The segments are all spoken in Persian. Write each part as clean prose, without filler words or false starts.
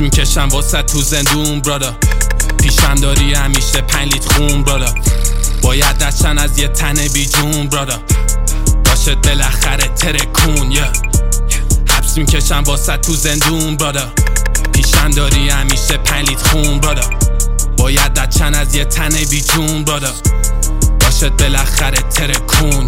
میکشم واسه تو زندون برادا، پیشم داری همیشه 5 لیتر خون برادا، باید دستن از یه تن بی جون برادا، باشه بالاخره ترکون حبس میکشم واسه تو زندون برادا، پیشم داری همیشه 5 لیتر خون برادا، باید دستن از یه تن بی جون برادا، باشه بالاخره ترکون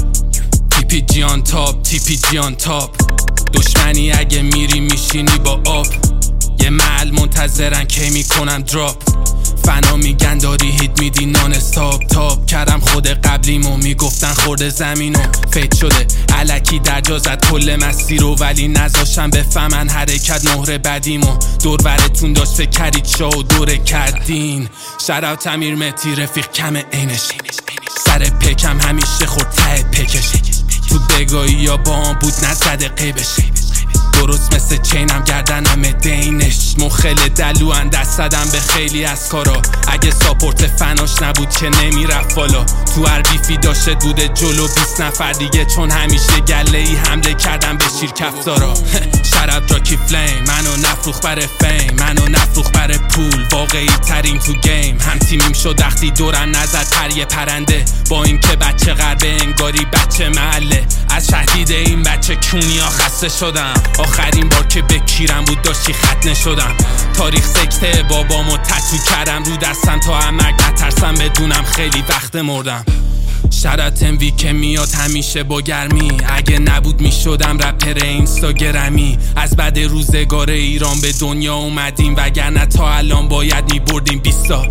تیپی جیان تاپ، تیپی جیان تاپ، دشمنی اگه میری میشینی با آب، یه محل منتظرن که میکنم دراپ، فنا میگن داری هیت میدی نان استاپ، تاپ کردم خود قبلیمو میگفتن خورده زمینو، فیت شده علکی در جا زد کل مسیر رو، ولی نذاشتم بفهمن حرکت مهر بدیمو، دور برتون داشت فکر کردید شو دوره کردین، شراوت امیر مهدی رفیق کم عینش، سر پکم همیشه خورد ته پکش، تو بگاهی یا بام بود نزده قیبش، درست مثل چینم گردنم دینش، مخل دلوان دست زدم به خیلی از کارا، اگه ساپورت فناش نبود که نمیرفت بالا، تو هر بیفی داشته بوده جلو 20 نفر دیگه، چون همیشه گله ای حمله کردم به شیر کفتارا، شرب راکی فلیم، منو نفروخ بره فیم، منو نفروخ بره پول، واقعی ترین تو گیم، هم تیمیم شد وقتی دورن نزد پر یه پرنده، با این که بچه غربه انگاری بچه محله، از شهید این بچه کونیا خسته شدم، آخرین بار که بکیرم بود داشتی ختنه شدم، تاریخ سکته بابامو تتو کردم رو دستم تا همرگ نترسم بدونم خیلی وقت مردم، شرط اموی که میاد همیشه با گرمی، اگه نبود میشدم رپر اینستاگرمی، از بعد روزگار ایران به دنیا اومدیم، وگرنه تا الان باید میبردیم 20 تا،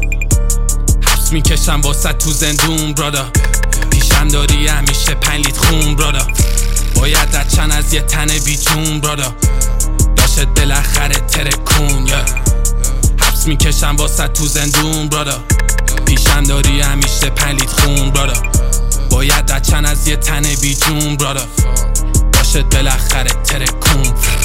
حبس میکشم واسه تو زندون برادا، پیشم داری همیشه 5 لیتر خون برادا، باید دچن از یه تن بی جون برادا، داشت بالاخره ترکون حبس میکشم واسه تو زندون برادا، پیشم داری همیشه 5 لیتر خون برادا، باید دچن از یه تن بی جون برادا، داشت بالاخره ترکون.